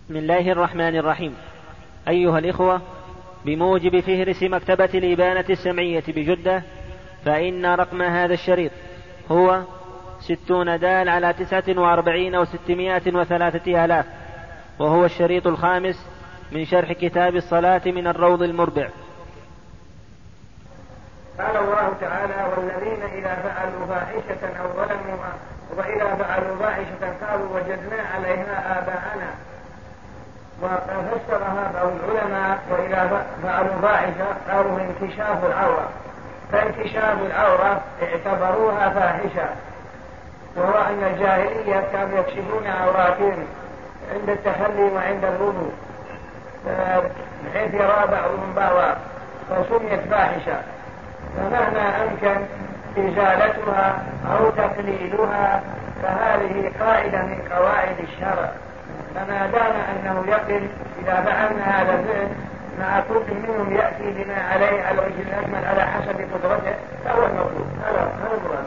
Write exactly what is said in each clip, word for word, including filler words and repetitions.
بسم الله الرحمن الرحيم. أيها الإخوة، بموجب فهرس مكتبة الإبانة السمعية بجدة، فإن رقم هذا الشريط هو ستون دال على تسعة وأربعين وستمائة وثلاثة آلاف، وهو الشريط الخامس من شرح كتاب الصلاة من الروض المربع. قال الله تعالى: والذين إذا فعلوا فاحشة أو ظلموا وإذا فعلوا فاحشة قالوا وجدنا عليها آباءنا. وفسرها بعض العلماء: وإذا فعلوا فاحشة قالوا انكشاف العورة، فانكشاف العورة اعتبروها فاحشة، وهو أن الجاهلية كانوا يكشفون عوراتهم عند التخلي وعند الوضوء بحيث يرى بعضهم بعضا، فسميت فاحشة. فمهما أمكن إزالتها أو تقليلها فهذه قاعدة من قواعد الشرع، فما دام أنه يقل إذا فعلنا هذا الفعل مع كل منهم يأتي بما عليه على الوجه الأكمل على حسب قدرته فهو المطلوب. هذا المراد.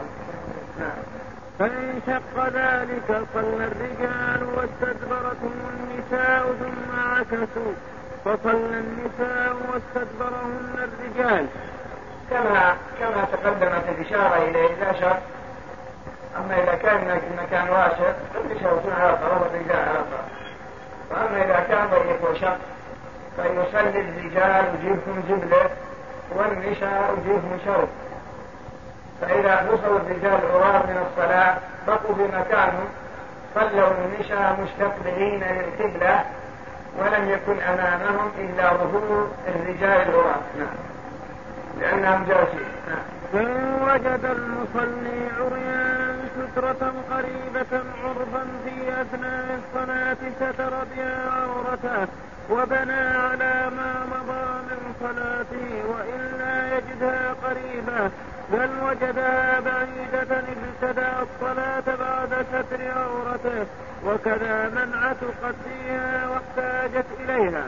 فانشق ذلك صلى الرجال واستدبرتهم النساء ثم عكسوا فصلى النساء واستدبرهن الرجال، كما كما تقدمت الإشارة إليه لا شك. أما إذا كان المكان واسع فالنساء يكون على طرف الرجال على طرف، وأما إذا كان ضيق وشق فيصلي الرجال وجيبهم جبلة والنساء وجيبهم شرب. فإذا وصلوا الرجال عراة من الصلاة بقوا في مكانهم، صلوا النساء مستقبلين للقبلة ولم يكن أمامهم إلا ظهور الرجال العراة، نعم، لأنهم جالسين. فإن وجد المصلي عريان سترة قريبة عرضا في أثناء الصلاة ستر بها عورته وبنى على ما مضى من صلاته، وإلا يجدها قريبة بل وجدها بعيدة ابتدأ الصلاة بعد ستر عورته، وكذا من عتقت فيها واحتاجت إليها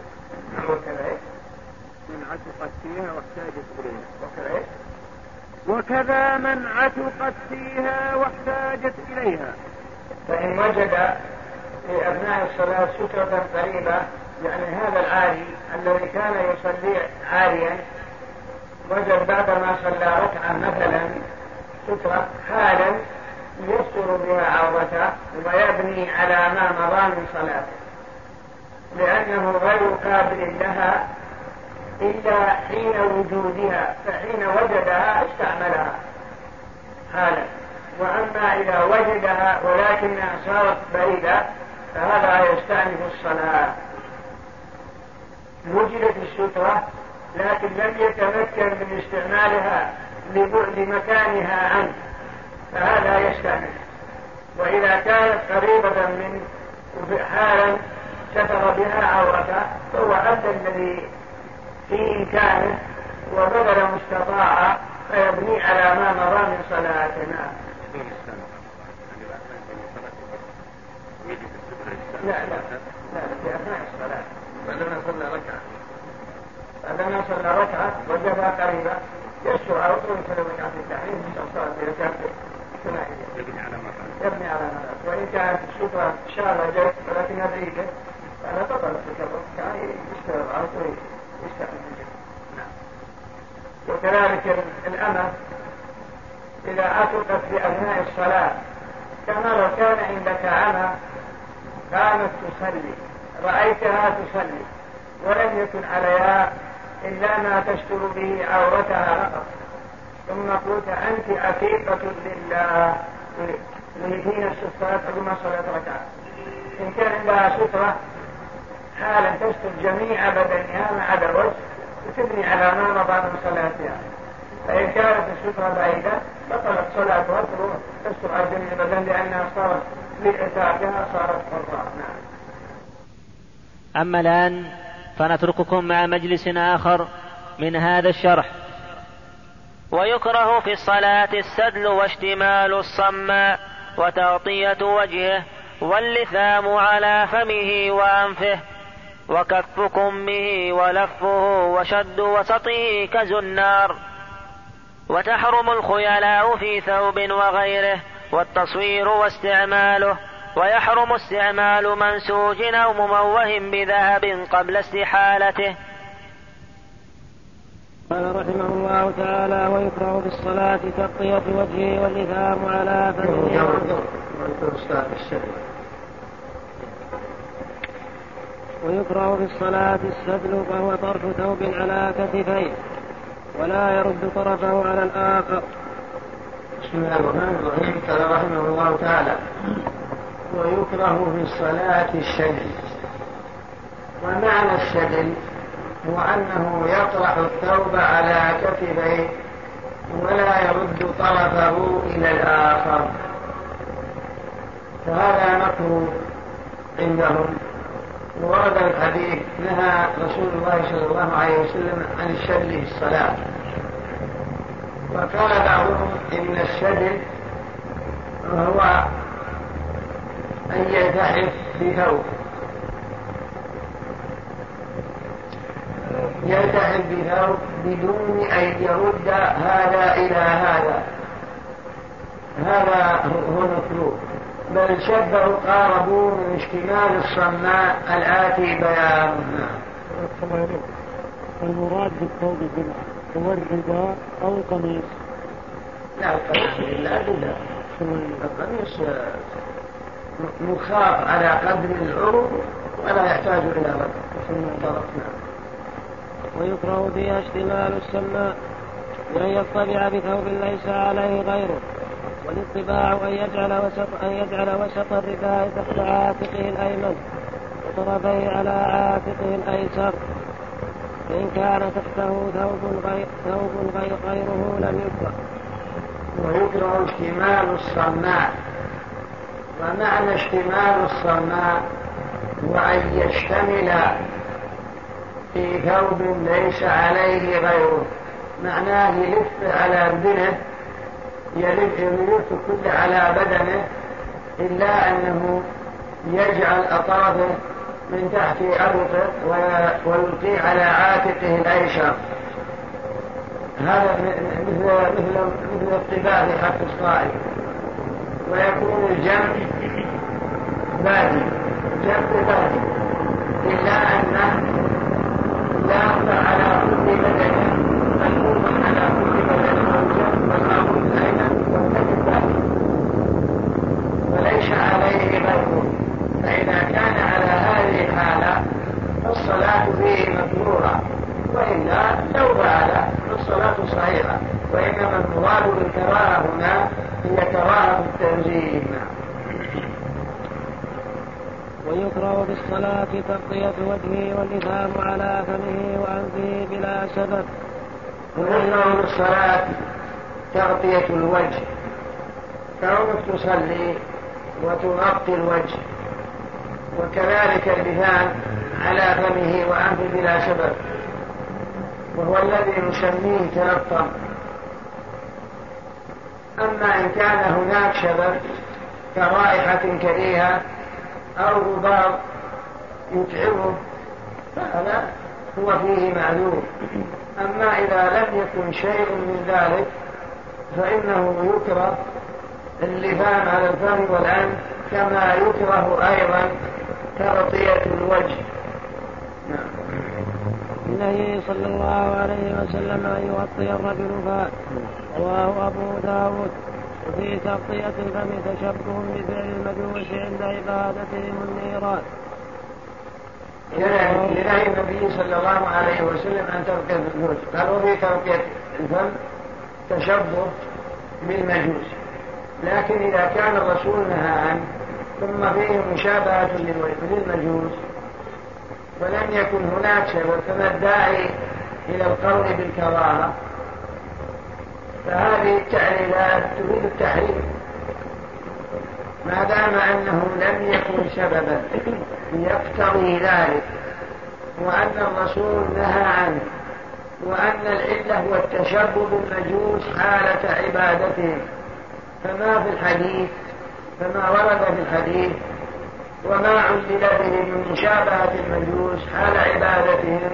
من عتقت فيها واحتاجت إليها وكذا من عتقت فيها واحتاجت إليها. فإن وجد في أثناء الصلاة سترة قريبة، يعني هذا العاري الذي كان يصلي عاريا وجد بعد ما صلى ركعة مثلا سترة حالا يستر بها عورته ويبني على ما مضى من صلاته، لأنه غير قابل لها إلا حين وجودها، فحين وجدها استعملها حالا. وأما إذا وجدها ولكنها صارت بعيدة فهذا يستأنف الصلاة. وجدت السترة لكن لم يتمكن من استعمالها لبعد مكانها عنه فهذا يستأنف. وإذا كانت قريبة من حالا ستر بها عورته فهو أدى الذي في إمكانه وبذل مستطاع فيبني على ما مضى من صلاتنا. لا لا لا في أثناء الصلاة بعدما صلى ركعة بعدما صلى ركعة وجدها قريبة يسر على طول صلى ركعة التحريم في الصلاة بركعة ثنائية يبني على ما يبني على ما وإن كانت الشفرة شارة جيد ولكنها بعيدة فلا تطلع التكبر كان يستمر على طول يستعمل الجنة. نعم. وكذلك الأمة إذا عتقت في أثناء الصلاة كما لو كان عندك عمى قامت تصلي رأيتها تصلي ولم يكن عليها إلا ما تستر به عورتها فقط، ثم قلت أنت عتيقة لله تريدين السترة ثم صلاة ركعة، إن كان عندها سترة حالا تستر جميع بدنها ما عدا الوجه وتبني على ما مضى من صلاتها. فإن كانت السترة بعيدة بطلت صلاتها تستر على جميع البدن لأنها صارت لإتاكها صارت حرة. نعم. أما الآن فنترككم مع مجلس آخر من هذا الشرح. ويكره في الصلاة السدل واشتمال الصماء وتغطية وجهه واللثام على فمه وأنفه وكف كمه ولفه وشد وسطه كزنار. وتحرم الخيلاء في ثوب وغيره والتصوير واستعماله ويحرم استعمال منسوج أو مموه بذهب قبل استحالته. قال رحمه الله تعالى: ويكره في الصلاة تغطية وجهه واللثام على فمه. ويكره في الصلاة السدل فهو طرف ثوب على كتفيه ولا يرد طرفه على الآخر. بسم الله الرحمن الرحيم. قال رحمه الله تعالى: ويكره في الصلاة الشدل. ومعنى الشدل هو أنه يطرح الثوب على كتفيه ولا يرد طرفه إلى الآخر، فهذا مكروه عندهم. ورد الحديث: نهى رسول الله صلى الله عليه وسلم عن الشدل في الصلاة. وقال بعضهم إن الشدل هو أن يلتحف بثوب يلتحف بثوب بدون أن يرد هذا إلى هذا، هذا هو مطلوب. بل شبه قاربوا من اشتمال الصماء الآتي بيانها. المراد بالثوب الجمعة هو الرداء أو القميص؟ لا، القميص لا الرداء. القميص مخاف على قدر العروض ولا يحتاج إلى رد. ويكره فيها اشتمال السماء بأن يطبع بثوب ليس عليه غيره، والاطباع أن يجعل وسط, أن يجعل وسط الرداء تحت عاتقه الأيمن وطرفيه على عاتقه الأيسر، فإن كان تحته ثوب غير, ثوب غير غيره لم يكره. ويكره اشتمال الصماء. ومعنى اشتمال الصماء هو أن يشتمل في ثوب ليس عليه غيره، معناه يلف على بدنه، يلف يلف كل على بدنه، إلا أنه يجعل أطرافه من تحت عرضه ويلقي على عاتقه الأيسر. هذا مثل مثل مثل الطباع في حق الصائم. ويكون الجمع بادي جمع بادي، إلا أنه لا على كل بدنه، مكتوب على كل بدنه الجمع والأمر الأيمن والبادي وليس عليه غيره. فإذا كان على هذه الحالة فالصلاة فيه مكروهة، وإلا لو فعل فالصلاة صحيحة. وإنما المراد بالكراهة هنا هي كراهة التنزيل. ويكره في الصلاة تغطية وجهه واللثام على فمه وأنفه بلا سبب. ويكره في الصلاة تغطية الوجه، كونك تصلي وتغطي الوجه، وكذلك اللسان على فمه وأنفه بلا سبب، وهو الذي نسميه تنطم. أما إن كان هناك سبب كرائحة كريهة أو غبار يتعبه فهذا هو فيه معذور. أما إذا لم يكن شيء من ذلك فإنه يكره اللثام على الفم والأنف، كما يكره أيضا تغطية الوجه. النبي صلى الله عليه وسلم أن يغطي الرجل فاه، رواه أبو داود. وفي تغطية الفم تشبه بفعل المجوس عند عبادتهم النيران. لنهي النبي صلى الله عليه وسلم عن تغطية الوجه. قالوا في تغطية الفم تشبه بالمجوس، لكن إذا كان الرسول نهى عنه ثم فيه مشابهة للمجوس ولم يكن هناك سبب، فما الداعي إلى القول بالكراهة؟ فهذه التعليلات تريد التحريم ما دام أنه لم يكن سببا يقتضي ذلك، وأن الرسول نهى عنه، وأن العلة هو التشبه بالمجوس حالة عبادتهم. فما في الحديث فما ورد في الحديث وما علل به من مشابهة المجوس حال عبادتهم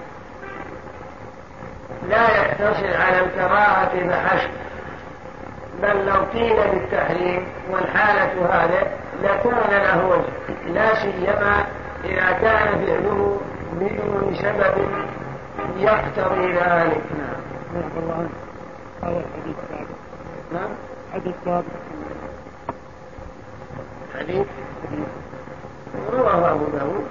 لا يقتصر على الكراهة فحسب، بل لو قيل بالتحريم والحالة هذه لكان له وجه، لا سيما إذا كان فعله بدون سبب يقتضي ذلك. نعم. الله هذا الحديث بعد. نعم. حديث بعد. حديث رواه أبو داود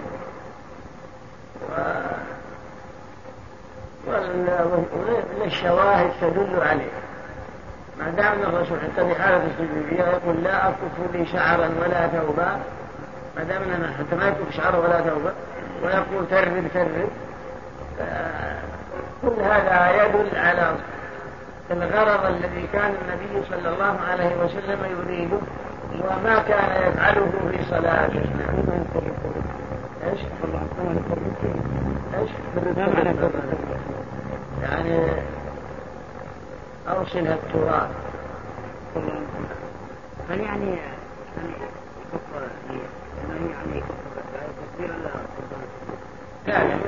والشواهد تدل عليه. ما دام الرسول حتى في حالة السجودية يقول لا أكف لي شعرا ولا ثوبا، ما دام أنا حتى ما يكف شعرا ولا ثوبا، ويقول ترب ترب، كل هذا يدل على الغرض الذي كان النبي صلى الله عليه وسلم يريده وما كان يفعله في صلاته. ايش؟ ايش؟ يعني اوصلها التراب. هل يعني يعني كفر يعني يعني كفر لا لا لا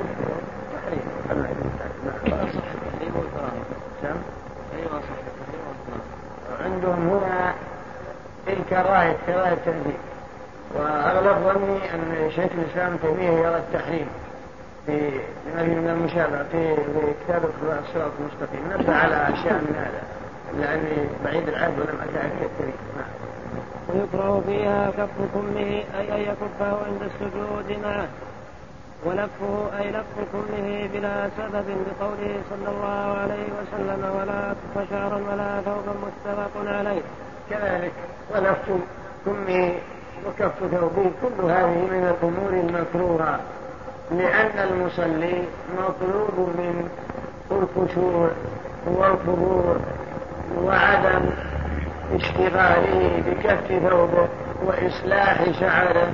عندهم هنا الكراهية كراهية التنزيل، وأغلب ظني أن شيخ الإسلام تيمية يرى التحريم في من المشابهة في كتاب الصراط المستقيم. نبدأ على أشياء من هذا لأني بعيد العهد ولم أتأكد كثير. ويكره فيها كف كمه أي أن يكفه عند السجود معه، ولفه أي لف كمه بلا سبب بقوله صلى الله عليه وسلم ولا كف شعرا ولا ثوبا متفق عليه. كذلك ولف كمه وكف ثوبه كل هذه من الأمور المكروهة، لأن المصلي مطلوب من الخشوع والخضوع وعدم اشتغاله بكف ثوبه وإصلاح شعره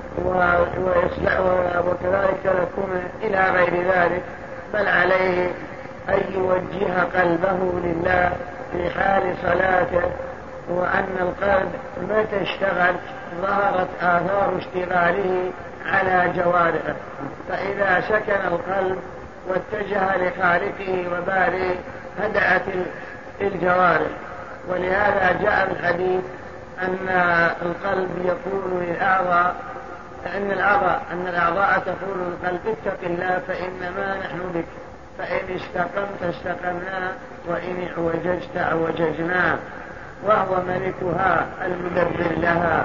وكذلك تلكمه إلى غير ذلك، بل عليه أن يوجه قلبه لله في حال صلاته، وأن القلب متى اشتغل ظهرت آثار اشتغاله على جوارحه، فإذا سكن القلب واتجه لخالقه وبارئه هدأت الجوارح. ولهذا جاء الحديث أن القلب يقول للأعضاء أن الأعضاء أن الأعضاء تقول للقلب اتق الله فإنما نحن بك، فإن استقمت استقمنا وإن اعوججت اعوججنا، وهو ملكها المدبر لها.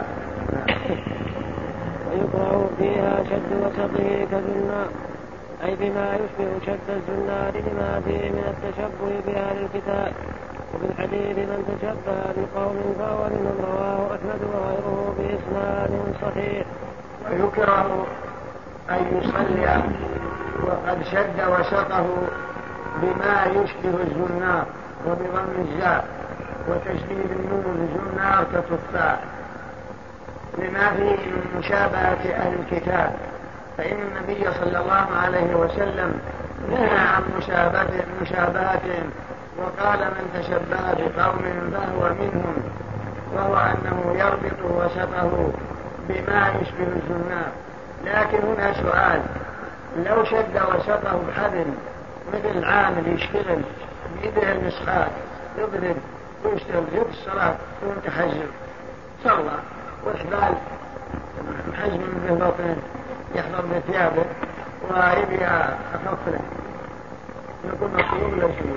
ويكره فيها شد وسطه كالزنار أي بما يشبه شد الزنار لما فيه من التشبه بأهل الكتاب. وفي الحديث من تشبه بقوم فهو منهم رواه أحمد وغيره بإسناد صحيح. ويكره أن يصلي وقد شد وسطه بما يشبه الزنار وبضم الزاء وتشديد النون الزنار كتفاح، لما فيه من مشابهة أهل الكتاب، فإن النبي صلى الله عليه وسلم نهى عن مشابهتهم وقال من تشبه بقوم فهو منهم، وهو أنه يربط وسطه بما يشبه الزنار. لكن هنا سؤال، لو شد وسطه بحبل مثل العامل يشتغل بيده المسحات يضرب ويشتغل في الصلاة وانت حجر صلى وإحبال حجم من بطنه يحضر بثيابه ويبي أخف له يكون مطلوب له شيء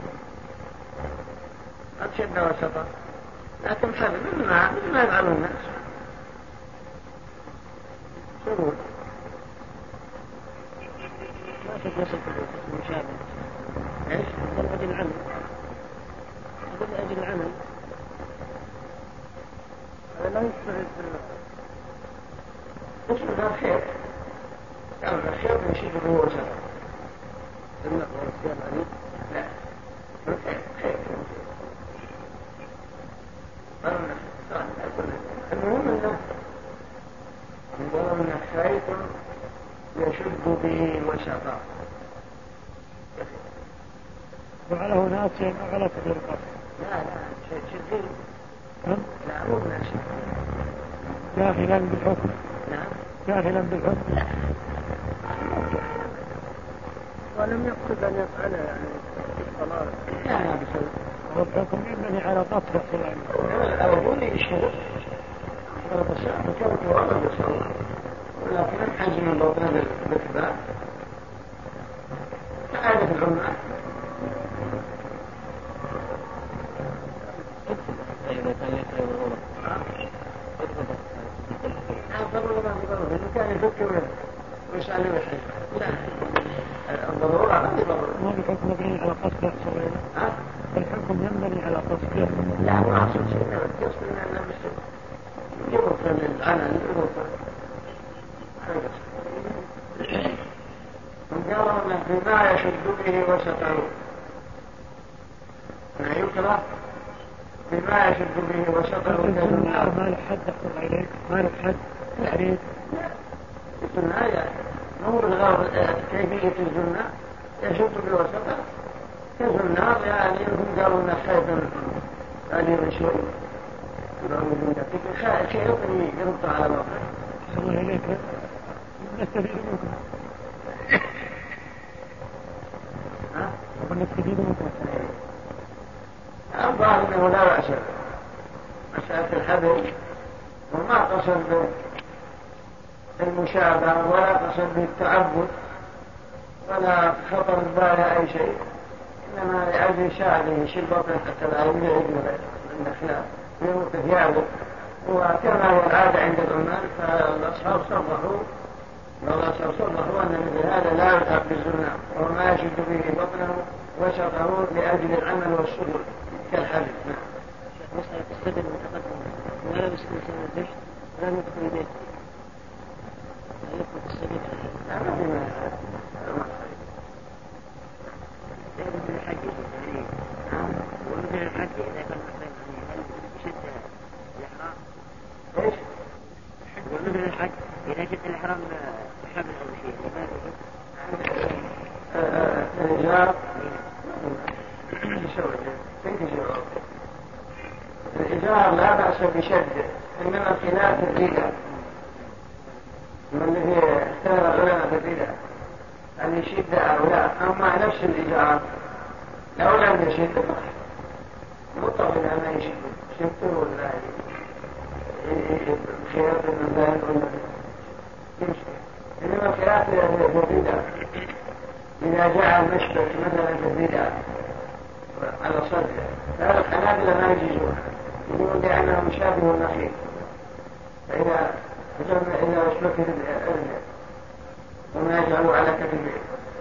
قد شد وسطه، لكن حبل مثل ما ما يفعله الناس شغل ما شد وسط المشابه. ايش؟ من أجل العمل من أجل العمل هذا لا يستعد اسم ذا خير كان الخير يشيد به وسط النقوى والسيام عليك. لا خير خير المهم انه المهم انه خيط يشد به وسطا وعلى هناك شيء غلط في القصر. لا لا شيء شديد لا مو ناشد جاهلا بالحكم. نعم جاهلا بالحكم. لا ولم يقصد أن يفعله يعني في الصلاة. لا لا بسبب والحكم يبني على قصد الصلاة. الأول يشهد ضرب الشعب فكرته والله ما شاء الله، ولكن الحج من بطن الاتباع عادة العمال. كان يفكر ويسأل بالحج لا الضرورة ما تضرر. ما الحكم ينبني على قصد ها؟ الحكم ينبني على قصد لا ما أصل شيء لا القصد من النفس يغفر للعمل يغفر قالوا بما يشد به وسطه ما يكره بما يشد به وسطه النار ما له حد أحضر عليك ما له حد تعريف السنة يعني نور الغرب كيفية الجنة يشد بوسطه كالنار يعني هم قالوا انه خايف عليه شوي لكن شيء يقني يربط على الواقع. الله إليك نستفيد منكم ها؟ ونستفيد منكم الظاهر انه لا بأس مسألة الحبل وما قصد بالمشابهة ولا قصد بالتعبد ولا خطر البال أي شيء، إنما لأجل شعبه شبطا حتى لا يبيع من خلاف ويوقف يعبد. وكما هو العادة عند العمال فالأصحاب صرحوا والأصحاب صرحوا أن مثل هذا لا يذهب بالزنا وما يشد به بطنه وسطه لأجل العمل والشغل كالحبل. مسألة السبب المتقدمة ولا بس الإنسان الزشت ولا ندخل إليه لا يطلق السبب لا ما في ما مثل الحج يعني ومثل الحج إذا كان محرم هل يشد الإحرام؟ إيش؟ ومثل الحج إذا شد الإحرام حبل أو شيء لماذا يشد؟ الإجاب كيف يشوف؟ الإجاب لا بأس بشده، إنما خلاف الردى من الذي اختار العلماء في الردى أن يشد أو لا. أما نفس الإجاب لو لم يشد مطلق إلى ما يشد شدته ولا خيار المنزل ولا يمشي. إنما خلاف الردى إذا جاء المشبك مثلا في الردى على صدره هذا الحنابلة ما يجيزون يقولون لأنه مشابه النخيل، فإذا إذا أشبكه الأذن وما يجعله على كتفه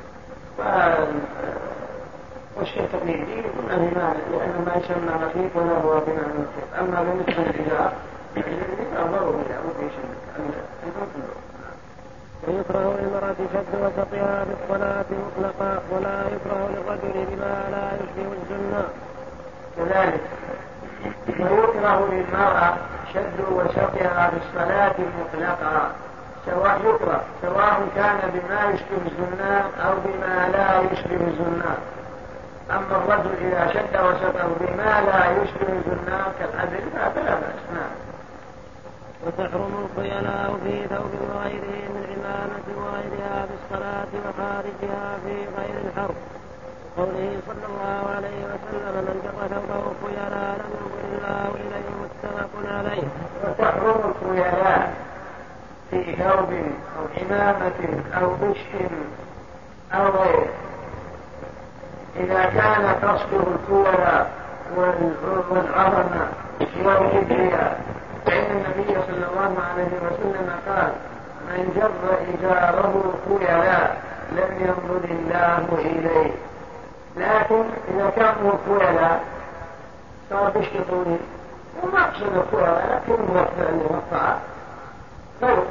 والشيء تقليدي ما في معنى لأنه ما يسمى نخيل ولا هو بمعنى النخيل. أما بالنسبة للإجراء فأضروا إلى أمر يشمل. ويكره للمرأة شد وسطها بالصلاة مطلقا ولا يكره للرجل بما لا يشبه الجنة. كذلك ويكره للمرأة شد وسطها بالصلاة مطلقا سواء يكره سواء كان بما يشبه الزنان أو بما لا يشبه الزنان. أما الرجل إذا شد وسطه بما لا يشبه الزنان كالحبل فلا بأس. وتحرم الخيلاء في ثوب وغيره من عمامة وغيرها بالصلاة وخارجها في غير الحرب. قوله صلى الله عليه وسلم من جر ثوبه خيلاء لم ينظر الله إليه متفق عليه. وتحرم الخيلاء في ثوب أو عمامة أو بشر أو غيره إذا كان قصده الخيلاء والعظمة والكبرياء، فإن النبي صلى الله عليه وسلم قال من جر إزاره خيلاء لم ينظر الله إليه. لكن إذا كان هو خيلاء صار بشكل وما أقصد الخيلاء لكن مرفع لرفع فوق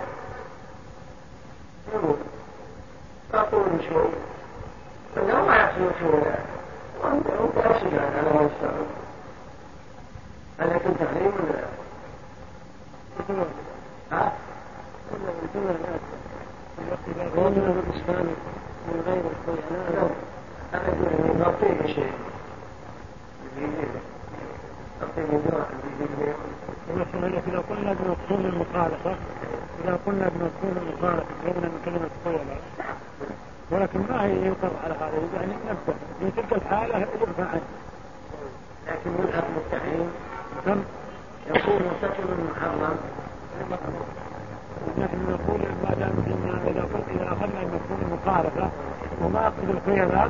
يقول فأقول شوي فإنه ما يقصد الخيلاء وأنت أسجل على هذا السبب. هل يكون تحريم ولا لا؟ ها؟ ومن الإسلام من غير الخيلاء أنا أقول إني نعطيه شيء نعطيه جرح مثلا إذا قلنا بمفهوم المخالفة إذا قلنا بمفهوم المخالفة غيرنا من كلمة خيلاء ولكن ما هي ينقر على هذا يعني نبدأ في تلك الحالة يرفع عنه. لكن من حكم التحريم نعم يكون مرتكب محرم نحن نقول ما دام إن إذا قلت إذا أخذنا المفهوم المخالفة وما أقصد الخيلاء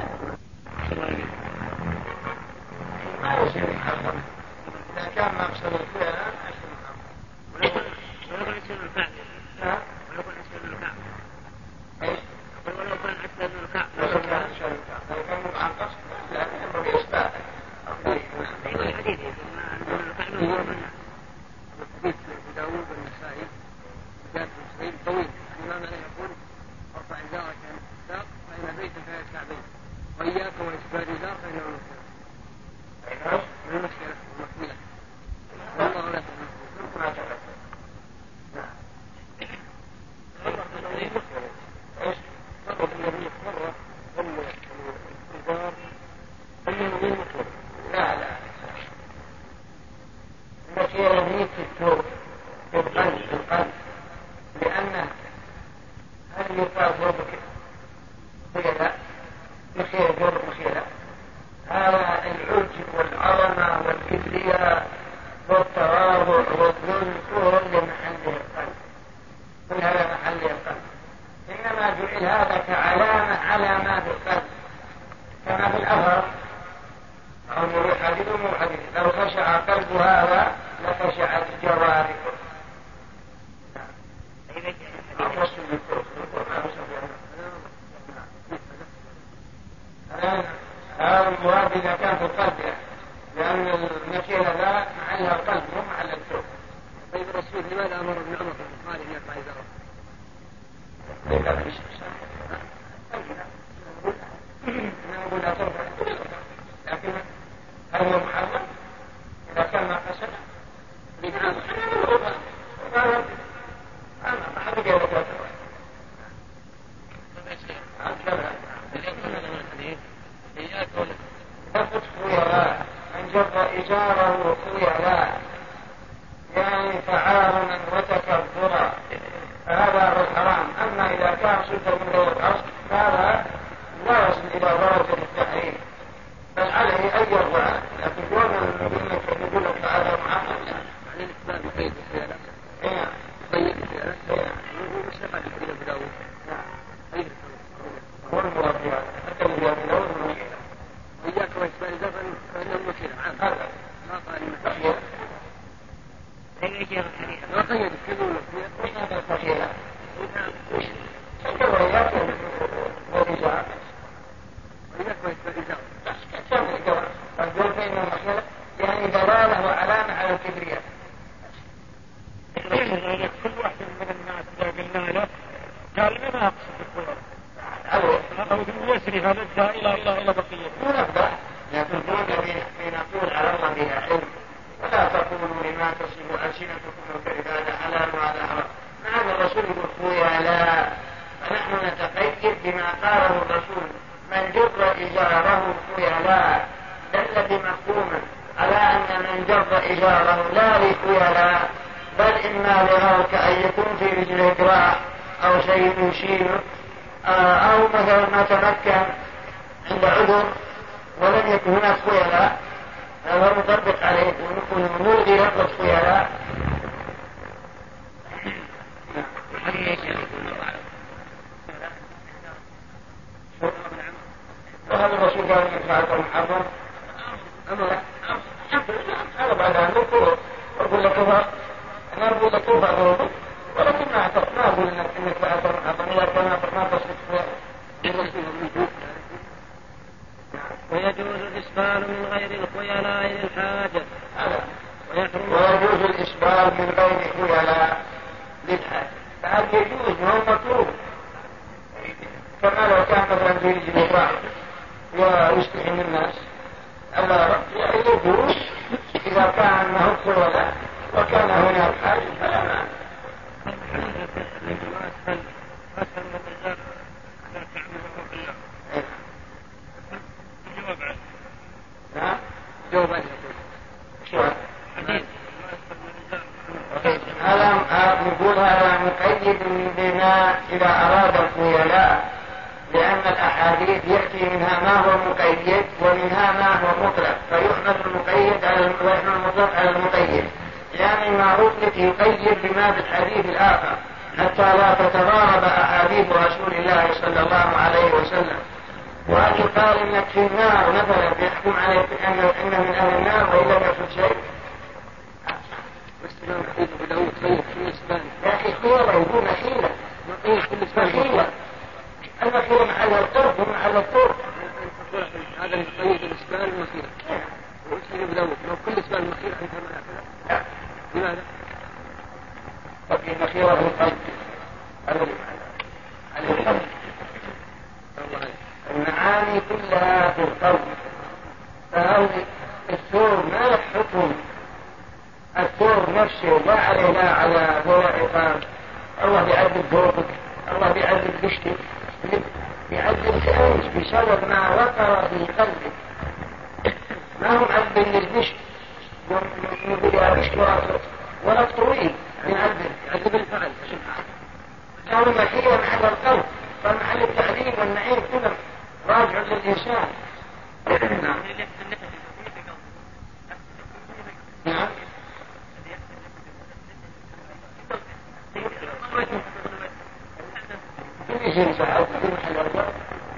ما يصير محرم. إذا كان مقصد الخيلاء ولو كان اسم الكعب ولو كان اسم الكعب ايش؟ ولو كان اسم الكعب ولو كان اسم الكعب لو كان مع قصد لا ينبغي إثباته. أيوة الحديث أن الكعب هو من الحديث داوود والنسائي جاء في صحيح طويل الإمام عليه يقول ارفع إزارك عن الساق فإن بيتك فيها الكعبين وإياك وإسبال إزار فإنه المشكلة المشكلة المقبلة والله لا تنسى ايش؟ مرة النبي مرة أن الإزار أنه غير مطلوب. لا لا المشيرة هي في الثوب في القلب في القلب لأنه هل يقال ثوبك خيلة مخيلة ثوبك مخيلة هذا العجب والعظمة والكبرياء والتواضع والذل كل محله القلب كل هذا محله القلب إنما جعل هذا كعلامة على ما في القلب كما في الأثر أو مرحدث مرحدث لو خشع قلب هذا لخشعت جوارحه. هذا المراد إذا كان في القلب لأن المكيلة لا محلها القلب مو محل الثوب. طيب الرسول لماذا أمر ابن عمر قال إن يرفع إزاره؟ نقول لا ترفع لكن هل هو محرم إذا كان ما قصد بدعة ما ما حد يقول لا ترفع لفت خيلاء من جر إزاره خيلاء يعني تعاونا وتكبرا فهذا هو الحرام. أما إذا كان صفة من غير الأصل فهذا لا يصل إلى درجة التحريم بل عليه أن يرضى لكن دون المدينة يقول لك تعالى محمد عن الإسلام قيد الخيلاء هنا قيد الخيلاء هنا وش نفعل في أبو داود هو المرضيات حتى المرضيات هو المرضيات إياك وإسبال إزار فإنه المشكلة عام هذا ما قال المشكلة هذا ما قيد كذول هذا الفخيلة الجواريات والإزار إياك وإسبال إزار كم الجوار الجوار فإنه مخيلة يعني دلالة وعلامة على الكبرياء. كل واحد من الناس إذا قلنا له قال لنا أقصد الخيلاء أو يسري هذا الدائلة إلى إلى بقية ونفضح يقولون لنقول على الله بها علم ولا تقولوا لما تصف ألسنتكم الكذب هذا حلال وهذا حرام. مع الرسول يقول لا فنحن نتقيد بما قاله الرسول من جر إزاره خيلاء دل بمفهوم على أن من جر إزاره لا لخيلاء بل إما لغاك أن يكون في رجله دراع أو شيء يشير أو مثلا ما تمكن عند عذر ولم يكن هناك خيلاء هذا مطبق عليه ونكون نلغي لفظ خيلاء. وهذا الرسول قال إن فعلت محرم أمر هذا بعد أن نقول أقول لك أنا أقول لك أفعل ولكن ما أعتقد ما أقول إنك فعلت محرم إذا كان ما تصدق ويجوز الإسبال من غير الخيلاء للحاجة ويجوز الإسبال من غير خيلاء للحاجة فهل يجوز وهو مطلوب كما لو كان مثلا في رجل واحد ويستحي من الناس ألا يجوز إذا كان معه خيلاء وكان هناك حاجة فلا مانع. نعم جواب هذا نقول هذا مقيد بما إذا أراد الخيلاء لأن الأحاديث يأتي منها ما هو مقيد ومنها ما هو مطلق فيحمل المقيد على المطلق على المقيد يعني المعروف لك يقيد بما بالحديث الآخر حتى لا تتضارب أحاديث رسول الله صلى الله عليه وسلم. وأن يقال إنك في النار مثلا يحكم عليك أنه إنه من أهل النار وإن لم يكن شيء. واستمام حديث أبو داود طيب كل إسبان يا أخي خيرة يقول خيرة طيب كل إسبان خيرة المخيرة محل القرب ومحل الطرق. هذا الطيب الإسبان المخيرة وإسلام أبو داود لو كل إسبان المخيرة أنت ما لا لماذا؟ طب المخيرة في القلب على القلب المعاني كلها في القلب. فهو الثور ما له حكم الثور نفسه لا عليه لا على ولا عقاب. الله بيعذب ذوقك الله بيعذب قشتك بيعذبك أنت بسبب ما وقر في قلبك. ما هم عذب للقشت نقول يا قشت واصل ولا طويل يعذب يعذب الفعل فهو المخيرة محل القلب فمحل التعليم والنعيم كله راجع للإنسان. نعم نعم كل شيء سعود في محل القلب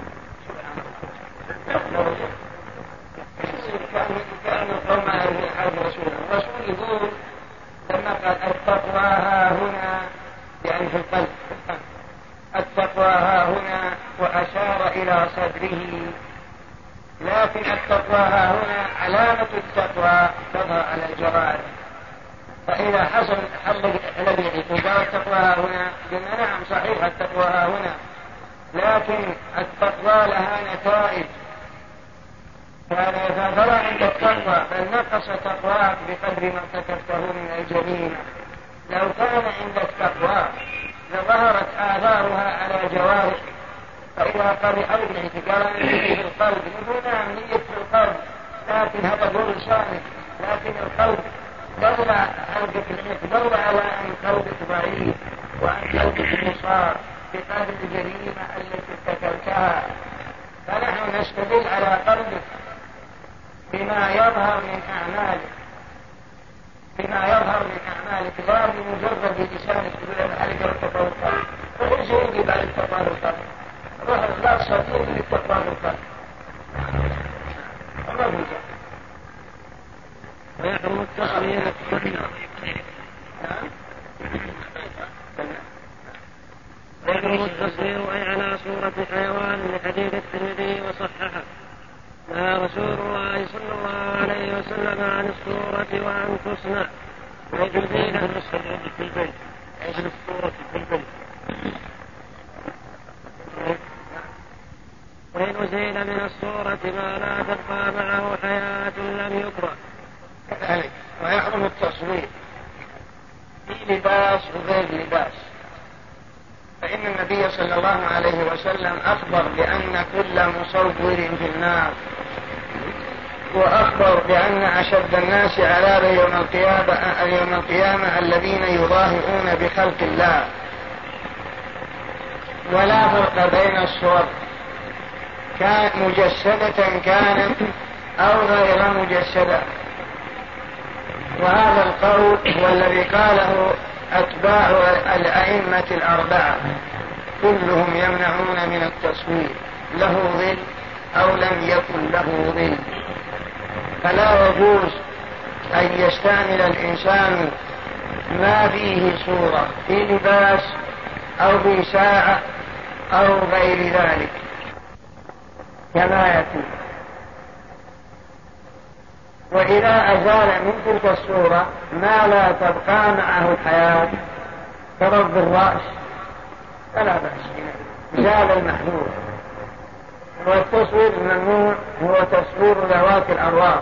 كأن القوم على حاجة رسوله الرسول يقول لما قال التقوى ها هنا يعني في القلب التقوى ها هنا وأشار إلى صدره. لكن التقوى ها هنا علامة التقوى تظهر على الجوارح. فإذا حصل حل الذي قال التقوى ها هنا قلنا نعم صحيح التقوى ها هنا لكن التقوى لها نتائج. كان يتظهر عند التقوى بل نقص تقواك بقدر ما ارتكبته من الجريمة. لو كان عند التقوى لظهرت آثارها على جوارح. فإذا قال أرد اعتقال نية في القلب نقول نعم نية في القلب لكن هذا هو لسانك لكن القلب دل قلبك دل على أن قلبك ضعيف وأن قلبك مصاب بقدر الجريمة التي ارتكبتها. فنحن نستدل على قلبك بما يظهر من أعمالك بما يظهر من أعمالك لا بمجرد لسانك تقول أنا عليك التقوى القلب وليس يجب على التقوى القلب ظهر لا صديق للتقوى القلب. الله يجب ويحرم التصوير ويحرم التصوير أي على صورة حيوان لحديث الترمذي وصححه. نهى رسول الله صلى الله عليه وسلم عن الصورة وأن تصنع ويجوزين أن نصنع في البيت عن الصورة في البيت وإن أزيل من الصورة ما لا تبقى معه حياة لم يكره. كذلك ويحرم التصوير في لباس وغير لباس. فإن النبي صلى الله عليه وسلم أخبر بأن كل مصور في النار وأخبر بأن أشد الناس عذابا يوم القيامة, يوم القيامة الذين يظاهرون بخلق الله. ولا فرق بين الصور كانت مجسدة كانت أو غير مجسدة. وهذا القول هو الذي قاله أتباع الأئمة الأربعة كلهم يمنعون من التصوير له ظل أو لم يكن له ظل. فلا يجوز أن يستعمل الإنسان ما فيه صورة في لباس أو في ساعة أو غير ذلك كما يأتي. وإذا أزال من تلك الصورة ما لا تبقى معه الحياة كرب الرأس فلا بأس زال المحذور. والتصوير الممنوع هو تصوير ذوات الأرواح.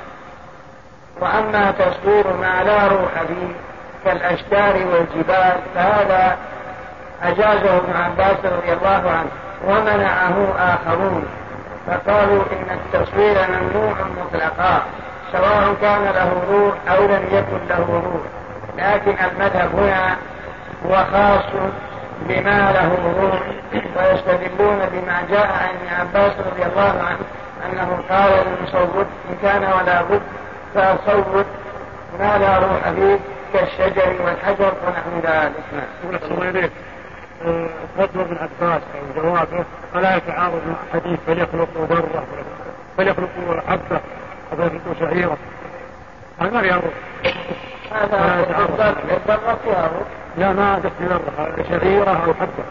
وأما تصوير ما لا روح فيه كالأشجار والجبال فهذا أجازه ابن عباس رضي الله عنه ومنعه آخرون فقالوا إن التصوير ممنوع مطلقا سواء كان له روح أو لم يكن له روح. لكن المذهب هنا هو خاص بما له روح ويستدلون بما جاء عن ابن عباس رضي الله عنه أنه قال للمصوت إن كان ولا بد فصوت ما لا روح فيه كالشجر والحجر ونحو ذلك. نعم. فتوى ابن عباس أو جوابه فلا يتعارض مع حديث فليخلقوا ذرة فليخلقوا حبة فليخلقوا شعيرة، هذا ما يعرض. هذا الذرة يعرض. لا ما دخل ذرة، شعيرة أو حبة.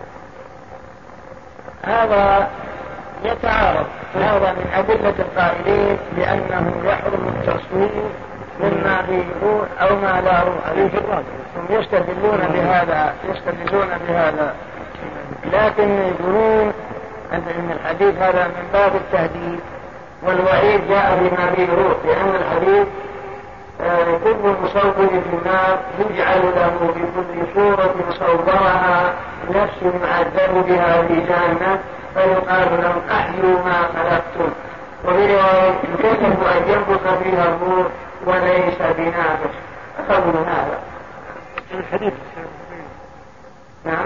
هذا يتعارض. هذا من أدلة القائلين بأنه يحرم التصوير مما فيه روح أو ما لا روح فيه. هم يستدلون بهذا يستدلون بهذا لكن يقولون أن الحديث هذا من باب التهديد، والوعيد جاء بما فيه روح، لأن الحديث كل مصور في النار يجعل له بكل صورة صورها نفس معذب بها في جهنم فيقال لهم أحيوا ما خلقتم، وفي رواية يكلف أن ينفخ فيها الروح وليس بنافخ. أخذوا من هذا الحديث. نعم.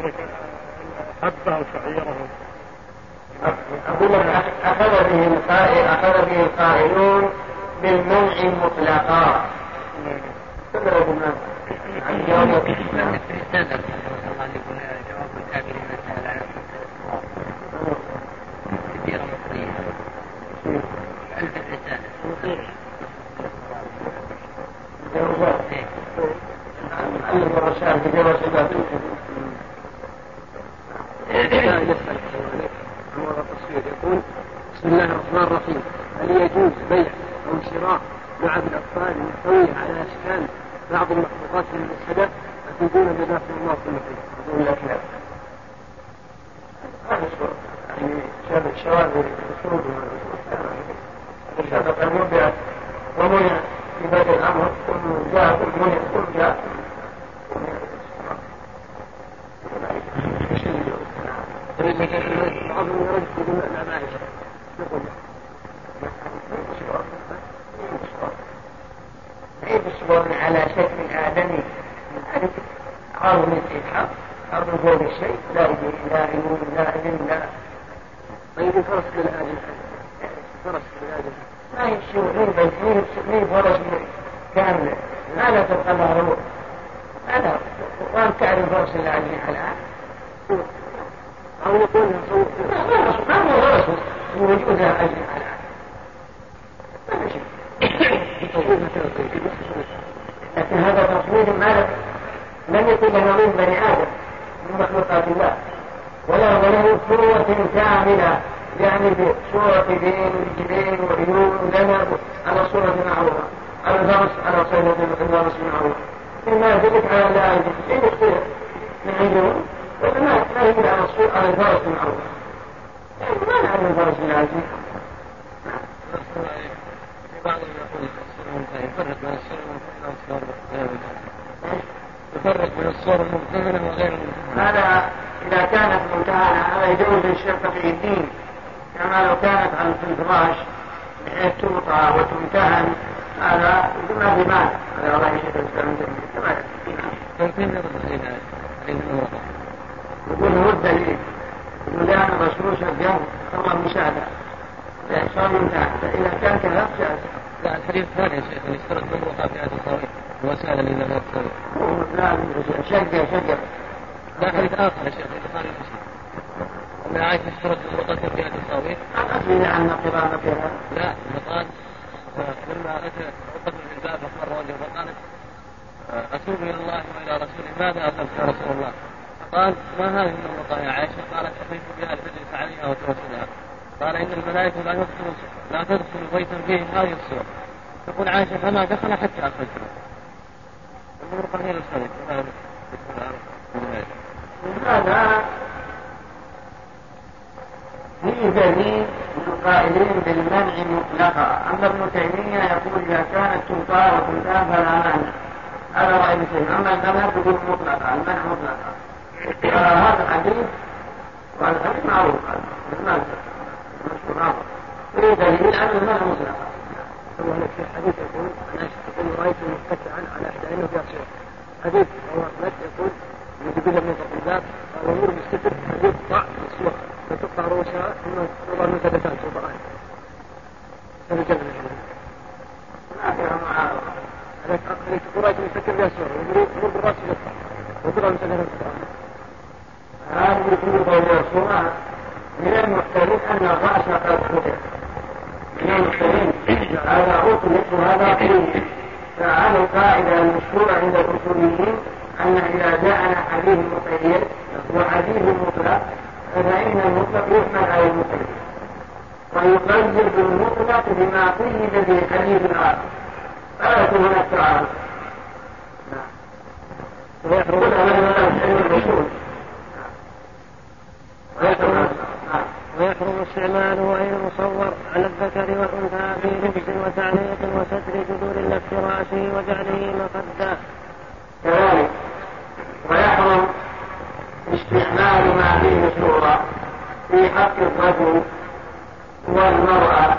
حبة وشعيرة. أقول لك أخذ به القائل أخذ به القائلون بالمنع مطلقا. تدرى بالمنع عن جواب الكريستان الله يكون جواب الكافرين مسألة كثيرة مصرية ألف الرسالة جواب ألف الرسالة في جواب السبب. يقول بسم الله الرحمن الرحيم: هل يجوز بيع أو شراء لعب الأطفال المحتوية على أشكال بعض المخلوقات من السبب أتدون بذات الله كل خير؟ أقول لك لا. هذا شو يعني شاب الشوارع الشروط الشاب قد يبيع ومنع في بدء الأمر كل جاء كل منع كل جاء عيد الصور على شكل آدمي عرض الإلحاق عرض فوق الشيء لا يجوز لا يجوز لا يجوز لا. طيب فرس للآدم فرس للآدم ما يشوفون بل مين فرس كامل ما لا تبقى لها روح هذا وأن تعرف فرس للآدم الآن أو يقول ما هو فرس وجودها أجل الآن ما شيء. لكن هذا تصوير ما لم يكن له من بني آدم من مخلوقات الله ولا وله صورة كاملة يعني بصورة دين ورجلين وعيون ودنب على صورة معروفة على الفرس على صورة الفرس معروفة إما يدلك على الله شيء مختلف من عندهم وما ما يدل على الصورة على الفرس المعروفة يعني ما نعلم الفرس العزيز. بعضهم يقول يفرق بين الصور الممتنة يفرق بين الصور الممتنة وغير الممتنة. هذا إذا كانت ممتنة هذا يجوز الشرطة في الدين كما لو كانت على الفراش بحيث توطى وتمتهن هذا ما في مال. هذا الله يشهد الإسلام كما يمكن يرد علينا يقول هو الدليل يقول لأن الرسول شجعه الله المشاهدة صار منتهى فإذا كان كذا جاز. لا الحديث الثاني يا شيخ اللي اشترط من وقافات الصويت وسائل اللي لا تسوي. لا شجع شجع. لا حديث آخر يا شيخ البخاري ومسلم أن عائشة اشترط من وقافات الصويت. أخبرني عن قراءة فيها. لا قال لما أتى وقف من الباب أخبر رجل فقالت أتوب إلى الله وإلى رسوله ماذا أخذت يا رسول الله؟ قال ما هذه من الوقاية يا عائشة؟ قالت أخذت بها الفجلس عليها وتوسلها. قال إن الملائكة لا تدخل لا تدخل بيتا فيه هذه الصور. تقول عائشة فما دخل حتى أخرجها. يقول قليل الخلق هذا في دليل من القائلين بالمنع مطلقا. أما ابن تيمية يقول إذا كانت تنقى وتنقى فلا مانع. هذا رأي مسلم. أما المذهب يقول مطلقا المنع مطلقا. هذا الحديث وهذا الحديث معروف هذا في دليل أن المنع مطلقا. هو في الحديث يقول أنا أقول رأيت متكئا على إحدى عينه في أصير. حديث هو أحمد يقول يقول من القلبات وأمور مستتر حديث ضع الصور فتقطع رؤوسها ثم تضع من ثبتان توضعان. هذا جمع ما فيها معارضة. لك قريش يفكر بها السورة يقول بالرأس يطلع وكلها مسكرة القرآن. هذه الكتب والسورة من المحتمل أن الرأس قد فتح من المحتمل هذا أطلق وهذا قيل. فعلى القاعدة المشهورة عند الأصوليين أن إذا جاءنا حديث مقيد وحديث مطلق فإن المطلق يحمل على المقيد ويقيد المطلق بما قيد به حديث آخر فلا يكون هناك تعارض. ويحرم ويحرم استعماله أي المصور على الذكر والأنثى في لبس وتعليق وستر جذور الافتراشه وجعله مخدا. كذلك ويحرم استعمال ما فيه صورة في حق الرجل والمرأة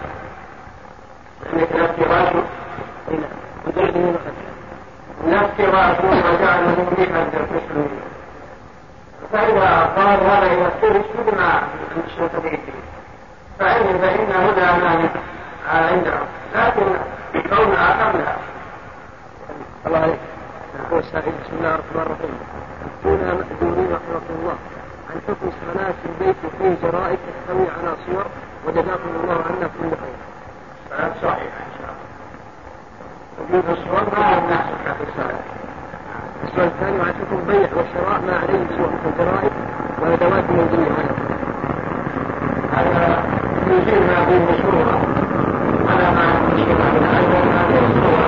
مثل افتراشه وجعله مخدا الافتراش وجعله مخدا كسره. فإذا قال هذا يفترش بما الشرط به فإن فإنه لا مانع عندهم لكن كون آخر لا. الله عليك. هو السائل بسم الله الرحمن الرحيم. كنا مأجورين رحمة الله عن حكم الصلاة في البيت فيه جرائد تحتوي على صور وجزاكم الله عنا كل خير. صلاة صحيحة إن شاء الله. وجود الصور ما يمنع صحة الصلاة. السؤال الثاني عن حكم البيع والشراء ما عليه صور كالجرائد وأدوات منزلية. هذا يجيب ما فيه صورة على ما يشبه من أيضا هذه الصور.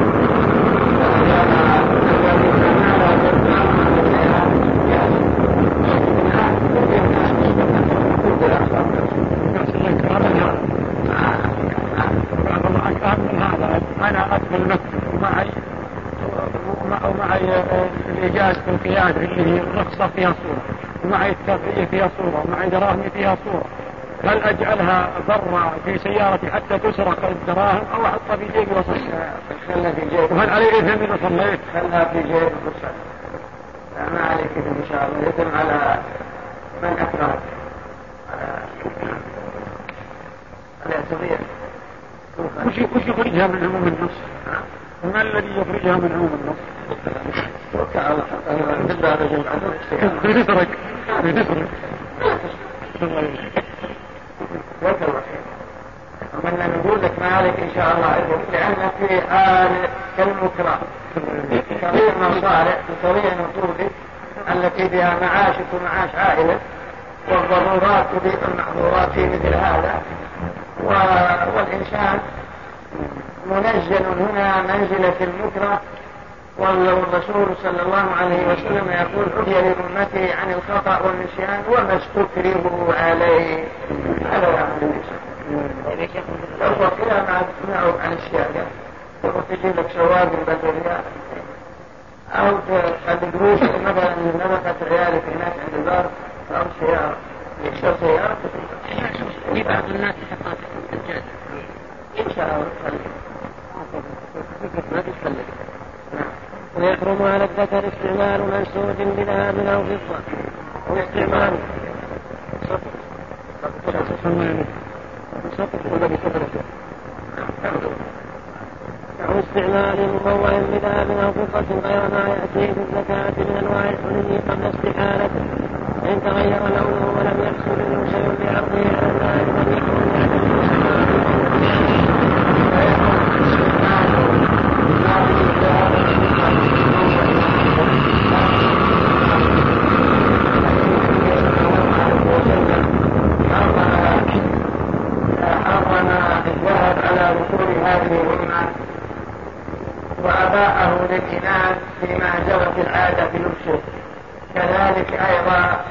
أنا أدخل مكتب معي ومعي الإجازة القيادة اللي هي الرخصة فيها صورة ومعي الترفيه فيها صورة ومعي دراهمي فيها صورة. هل أجعلها برا في سيارتي حتى تسرق الدراهم أو أحطها في جيبي وصل؟ خلها في جيبي. وهل علي إثم إذا صليت؟ خلها في جيبي وصل. لا ما عليك إن شاء الله إثم على من أكرهك على اعتبار وش يخرجها من عموم النص؟ ما الذي يخرجها من عموم النص؟ وكا الله بالله رجل عنه بتسرق بتسرق وكا الله ومن نقول لك ما عليك إن شاء الله لأن في حال كالمكره كثير مصالح وطريق نطولك التي بها معاشك ومعاش عائلة والضرورات تبيح المحظورات في مثل هذا والإنسان منزل هنا منزلة المكره. والرسول صلى الله عليه وسلم يقول عفي لأمتي عن الخطأ والنسيان وما استكرهوا عليه. هذا يعني الإنسان لو وكلا معه عن السيادة وتجيب لك سواد البدرية أو الدروس مثلا نبقت ريالك هناك عند البار أو سيارة يكسر سيارة في بعض الناس حقات الجاد إن شاء الله ما تتكلم. ويحرم على الذكر استعمال منسوج بذهب أو فضة واستعمال أو استعمال مموه بذهب أو فضة غير ما يأتي في الزكاة من أنواع الحلي قبل استحالته فإن تغير لونه ولم يحصل منه شيء بعرضه على النار لم يكن وأباءه للإناث فيما جرت العادة بلبسه. كذلك أيضا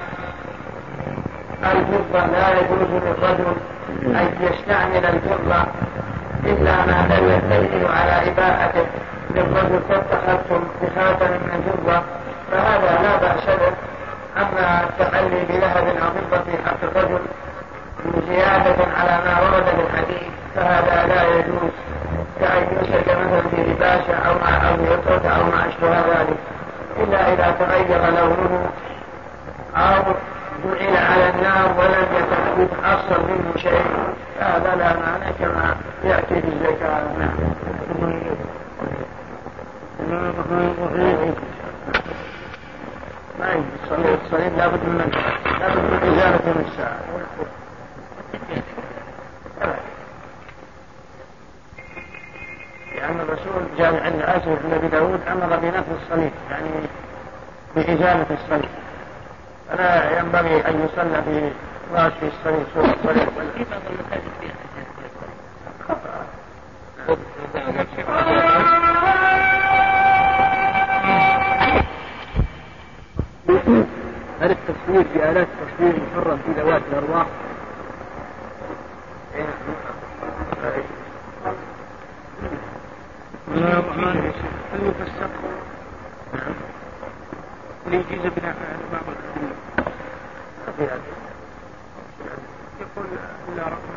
الفضة لا يجوز للرجل أن يستعمل الفضة إلا ما لا يدل على إباحته للرجل كالتختم بخاتم من فضة فهذا لا بأس به. أما التحلي بذهب أو فضة في حق الرجل زيادة على ما ورد في الحديث فهذا لا يجوز كأن يسلك مثلا في لباسه أو مع أو يطرد أو ما أشبه ذلك إلا إذا تغير لونه أو جعل على النار ولم يتحصل منه شيء فهذا لا معنى كما يأتي في الزكاة. بسم الله الرحمن الرحيم. ما يجوز الصليب الصليب لابد من لابد من إزالة من الساعة. لأن الرسول جاء عند عائشة بن أبي داود أمر بنفي الصليب يعني بإزالة الصليب، فلا ينبغي أن يصلى في راس الصليب صورة الصليب. هل التصوير بآلات التصوير محرم في ذوات الأرواح؟ بسم الله الرحمن الرحيم. هل يفسر ليجيز بناء على بعض الأدلة؟ يقول لا رقم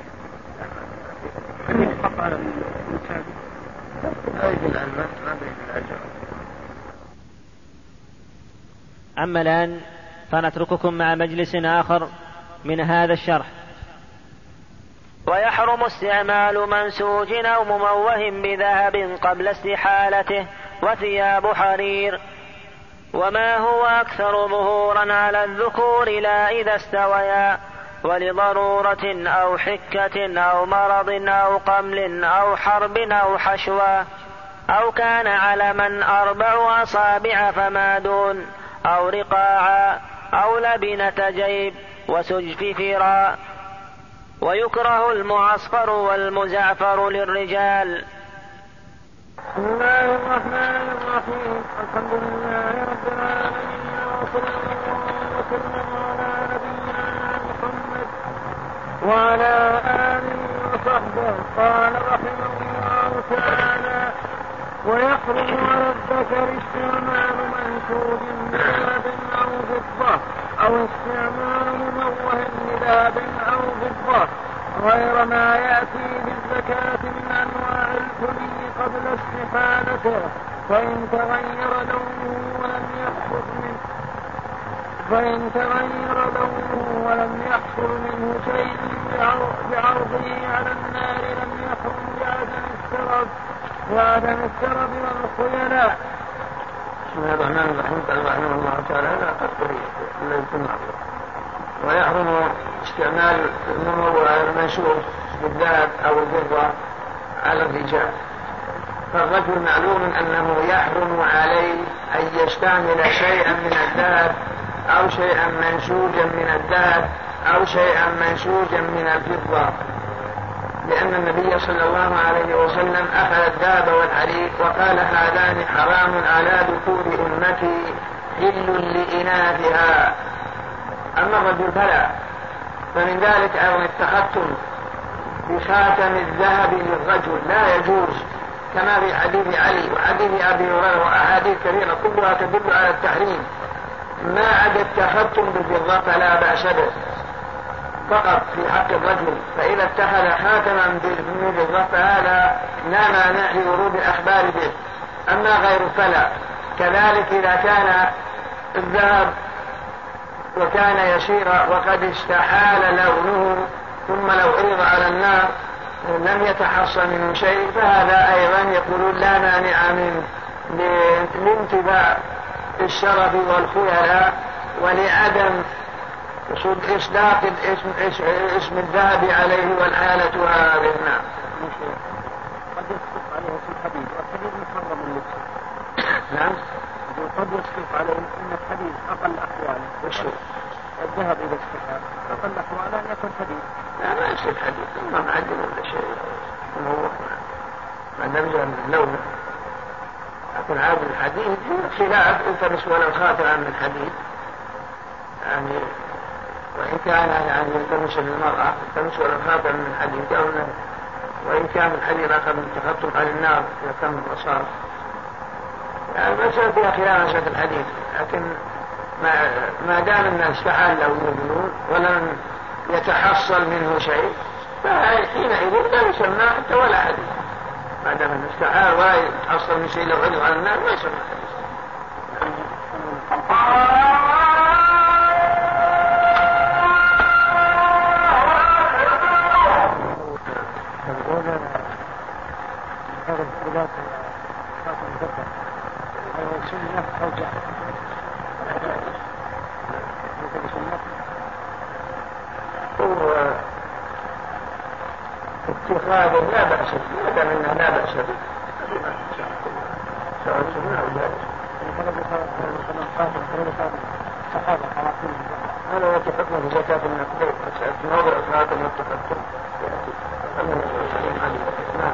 هل يحقق على الإنسان؟ لا يجب العلمات ما بين الأجر. أما الآن فنترككم مع مجلس آخر من هذا الشرح. ويحرم استعمال منسوج أو مموه بذهب قبل استحالته وثياب حرير، وما هو أكثر ظهورا على الذكور لا إذا استويا، ولضرورة أو حكة أو مرض أو قمل أو حرب أو حشوى، أو كان علما أربع أصابع فما دون، أو رقاعا، أو لبنة جيب وسجف فراء. ويكره المعصفر والمزعفر للرجال. بسم الله الرحمن الرحيم. الحمد لله رب العالمين، وصلى الله وسلم على نبينا محمد وعلى آله وصحبه. قال رحمه الله تعالى: ويحرم على الذكر استعمال منسوج بذهب أو فضة أو استعمال مموه بذهب أو فضة غير ما يأتي بالزكاة من أنواع الحلي قبل استحالته، فإن تغير لونه ولم يحصل منه فإن تغير لونه ولم يحصل منه شيء بعرضه على النار لم يحرم بعدم السرب وعدم السرب والخيلاء. بسم الله الرحمن الرحيم. قال رحمه الله تعالى: لا قدري إلا الجمعة. ويحرم استعمال المنسوج بالذهب أو الفضة على الرجال. فالرجل معلوم أنه يحرم عليه أن يستعمل شيئا من الذهب أو شيئا منسوجا من الذهب أو شيئا منسوجا من الفضة، لأن النبي صلى الله عليه وسلم أخذ الذهب والحرير وقال: هذان حرام على ذكور أمتي حل لإناثها. أما الرجل فلا. فمن ذلك أيضا التختم بخاتم الذهب للرجل لا يجوز، كما في حديث علي وحديث أبي هريرة وأحاديث كثيرة كلها تدل على التحريم. ما عدا التختم بالفضة فلا بأس به فقط في حق الرجل، فإذا اتخذ خاتما بالفضة فهذا لا مانع لورود الأخبار به. أما غير فلا. كذلك إذا كان الذهب وكان يسيرا وقد استحال لونه ثم لو عرض على النار لم يتحصل منه شيء، فهذا أيضا يقولون لا مانع منه لانتفاع الشرف والخيلاء ولعدم إصداق اسم, اسم الذهب عليه والحالة هذه. نعم. قد يسقط عليه في الحديد والحديد محرم اللبس. نعم. قد يسقط عليه ان الحديد اقل احواله وشو الذهب اذا استحال اقل احواله ان يكون حديد. لا ما يصير حديد، ما معدن ولا شيء، هو ما نرجع من لونه. لكن عاد الحديد خلاف التمس ولا الخاتم من الحديد، يعني وإن كان يعني يلتمس للمرأة التمس ولا الخاتم من الحديد، وإن كان الحديد أخذ من التخطم على النار إذا كان الرصاص، يعني مسألة فيها خلاف مسألة الحديد. لكن ما, ما دام الناس استحال له يؤمنون ولم يتحصل منه شيء فحينئذ لا يسمى حتى ولا حديد. ما دام الناس استحال ولا يتحصل من شيء لو عرض على النار ما يسمى حديد. هذا الخلاف خاصة في خادم لا بأس ما دام انه لا بأس به سواء سنة أو جائز. هذا يأتي حكمه في زكاة النقدين موضع إخراج المتقدم يأتي أنه يسلم عليه. نعم.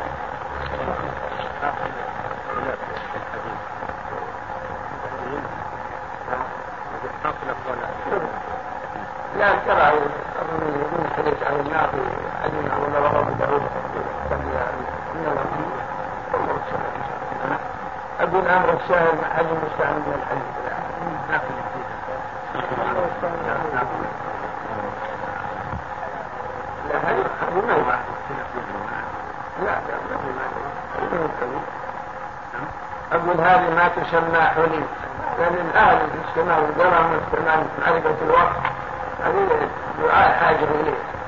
لا ترى أظن يقول حديث عن النار في حديث عن الله وهو بدعوه من الأمر أقول أمر السهل مع حد المستعمل من الحديث. لا هذه ما واحد لا لا أقول هذه ما تسمى حليف لأن الأهل الاجتماع والجرى من استعمال معرفة الوقت هذه دعاء حاجة إليه.